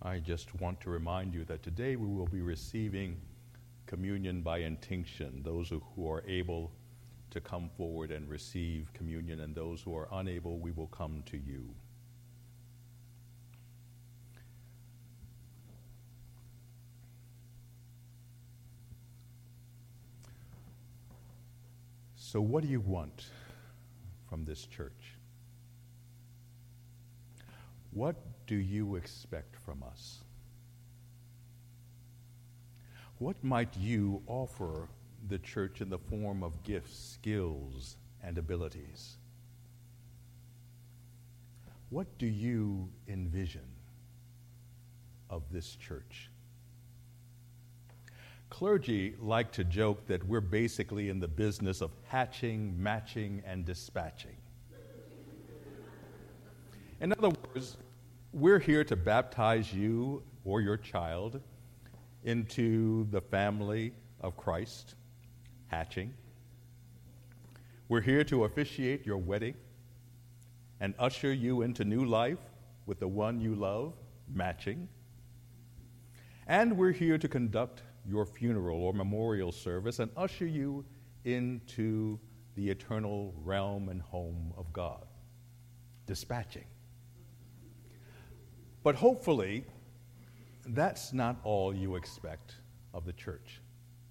I just want to remind you that today we will be receiving communion by intinction. Those who are able to come forward and receive communion, and those who are unable, we will come to you. So what do you want from this church? What do you expect from us? What might you offer the church in the form of gifts, skills, and abilities? What do you envision of this church? Clergy like to joke that we're basically in the business of hatching, matching, and dispatching. In other words, we're here to baptize you or your child into the family of Christ, hatching. We're here to officiate your wedding and usher you into new life with the one you love, matching. And we're here to conduct your funeral or memorial service and usher you into the eternal realm and home of God, dispatching. But hopefully, that's not all you expect of the church.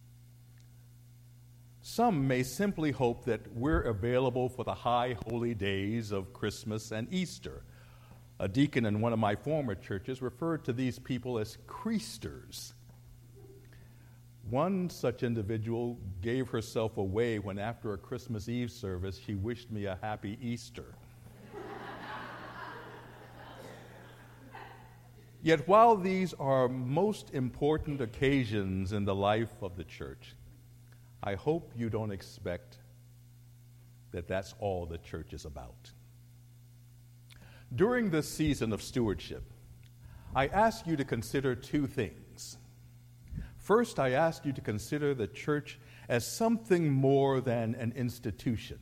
Some may simply hope that we're available for the high holy days of Christmas and Easter. A deacon in one of my former churches referred to these people as creasters. One such individual gave herself away when, after a Christmas Eve service, she wished me a happy Easter. Yet while these are most important occasions in the life of the church, I hope you don't expect that that's all the church is about. During this season of stewardship, I ask you to consider two things. First, I ask you to consider the church as something more than an institution,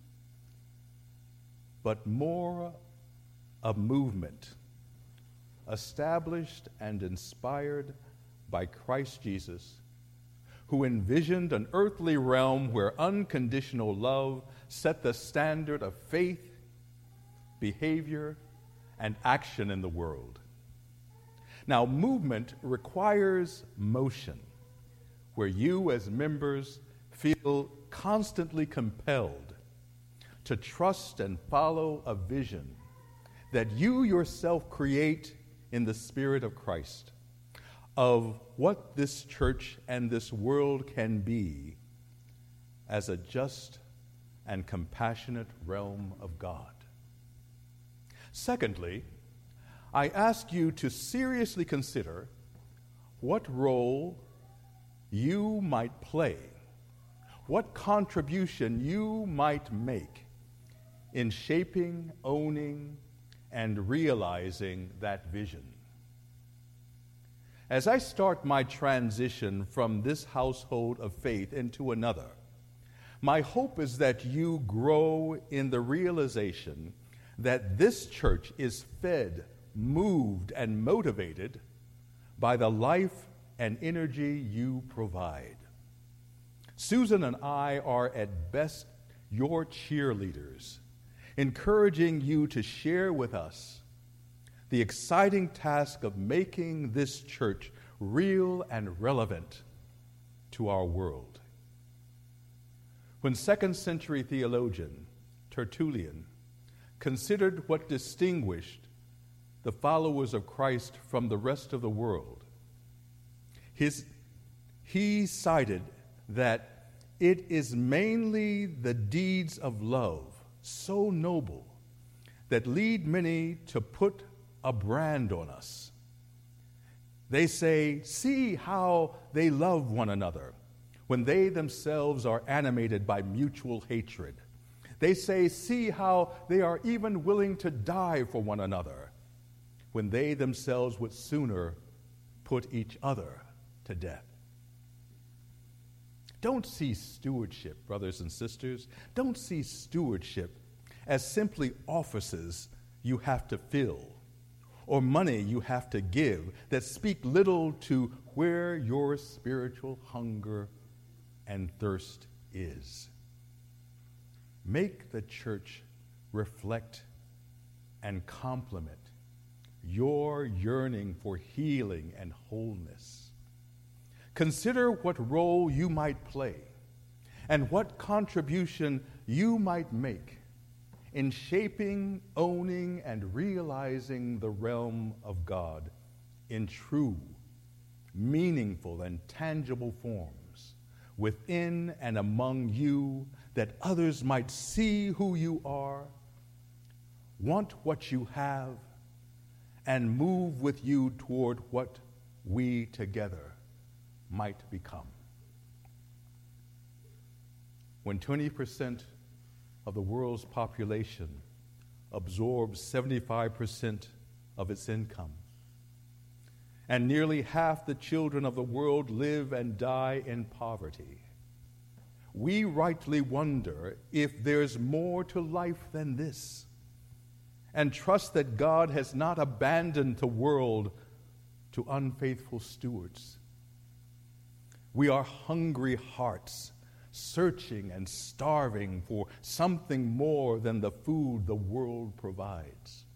but more a movement established and inspired by Christ Jesus, who envisioned an earthly realm where unconditional love set the standard of faith, behavior, and action in the world. Now, movement requires motion, where you as members feel constantly compelled to trust and follow a vision that you yourself create in the Spirit of Christ, of what this church and this world can be as a just and compassionate realm of God. Secondly, I ask you to seriously consider what role you might play, what contribution you might make in shaping, owning, and realizing that vision. As I start my transition from this household of faith into another, my hope is that you grow in the realization that this church is fed, moved, and motivated by the life and energy you provide. Susan and I are at best your cheerleaders, encouraging you to share with us the exciting task of making this church real and relevant to our world. When 2nd century theologian Tertullian considered what distinguished the followers of Christ from the rest of the world, he cited that it is mainly the deeds of love, so noble, that lead many to put a brand on us. They say, see how they love one another when they themselves are animated by mutual hatred. They say, see how they are even willing to die for one another when they themselves would sooner put each other to death. Don't see stewardship, brothers and sisters, don't see stewardship as simply offices you have to fill, or money you have to give that speak little to where your spiritual hunger and thirst is. Make the church reflect and complement your yearning for healing and wholeness. Consider what role you might play and what contribution you might make in shaping, owning, and realizing the realm of God in true, meaningful, and tangible forms within and among you, that others might see who you are, want what you have, and move with you toward what we together might become. When 20% of the world's population absorbs 75% of its income, and nearly half the children of the world live and die in poverty, we rightly wonder if there's more to life than this, and trust that God has not abandoned the world to unfaithful stewards. We are hungry hearts, searching and starving for something more than the food the world provides.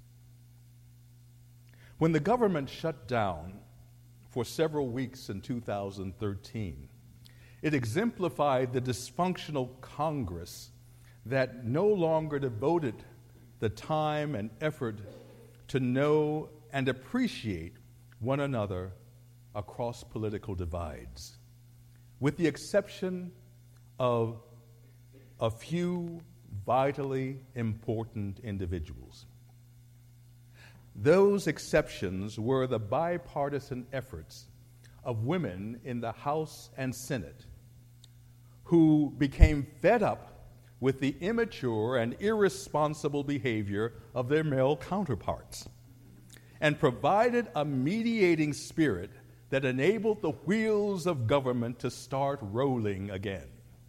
When the government shut down for several weeks in 2013, it exemplified the dysfunctional Congress that no longer devoted the time and effort to know and appreciate one another across political divides, with the exception of a few vitally important individuals. Those exceptions were the bipartisan efforts of women in the House and Senate who became fed up with the immature and irresponsible behavior of their male counterparts and provided a mediating spirit that enabled the wheels of government to start rolling again.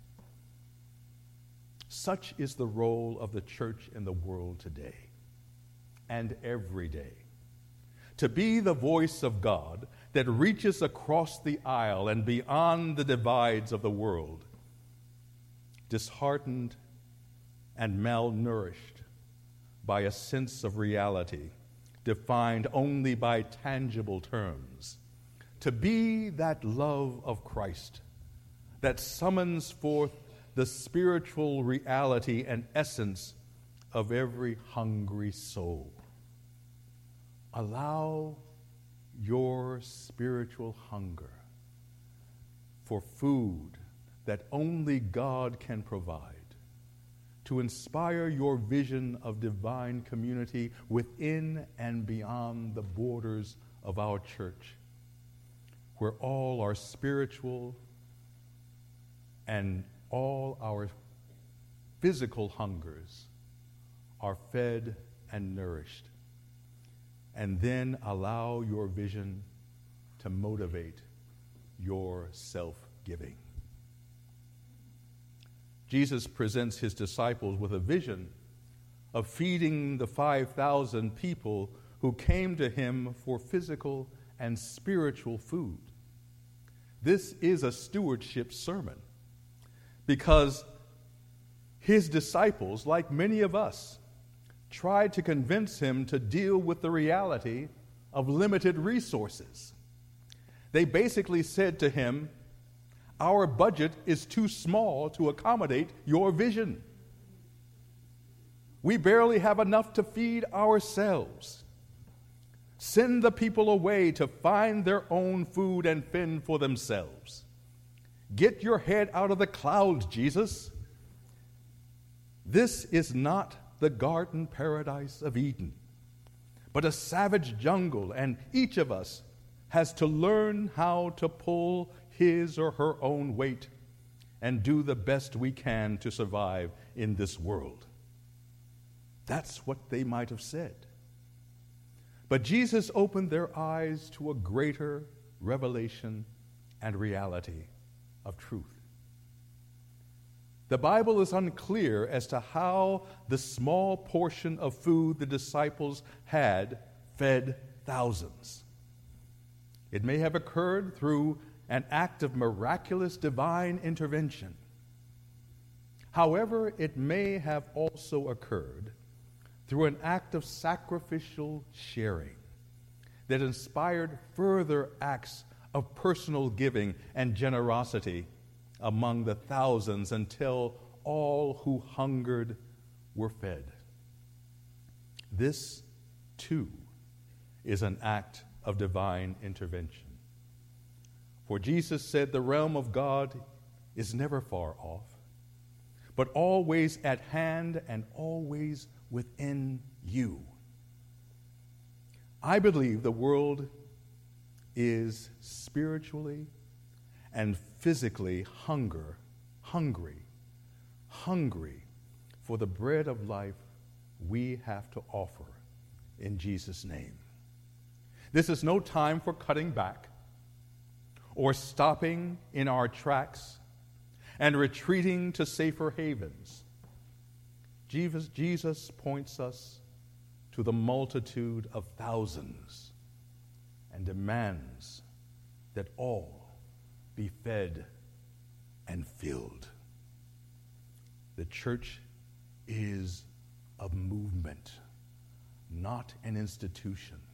Such is the role of the church in the world today and every day, to be the voice of God that reaches across the aisle and beyond the divides of the world, disheartened and malnourished by a sense of reality defined only by tangible terms, to be that love of Christ that summons forth the spiritual reality and essence of every hungry soul. Allow your spiritual hunger for food that only God can provide to inspire your vision of divine community within and beyond the borders of our church, where all our spiritual and all our physical hungers are fed and nourished. And then allow your vision to motivate your self-giving. Jesus presents his disciples with a vision of feeding the 5,000 people who came to him for physical and spiritual food. This is a stewardship sermon because his disciples, like many of us, tried to convince him to deal with the reality of limited resources. They basically said to him, "Our budget is too small to accommodate your vision. We barely have enough to feed ourselves. Send the people away to find their own food and fend for themselves. Get your head out of the clouds, Jesus. This is not the garden paradise of Eden, but a savage jungle, and each of us has to learn how to pull his or her own weight and do the best we can to survive in this world." That's what they might have said. But Jesus opened their eyes to a greater revelation and reality of truth. The Bible is unclear as to how the small portion of food the disciples had fed thousands. It may have occurred through an act of miraculous divine intervention. However, it may have also occurred through an act of sacrificial sharing that inspired further acts of personal giving and generosity among the thousands until all who hungered were fed. This, too, is an act of divine intervention. For Jesus said the realm of God is never far off, but always at hand and always within you. I believe the world is spiritually and physically hungry for the bread of life we have to offer in Jesus' name. This is no time for cutting back or stopping in our tracks and retreating to safer havens. Jesus points us to the multitude of thousands and demands that all be fed and filled. The church is a movement, not an institution.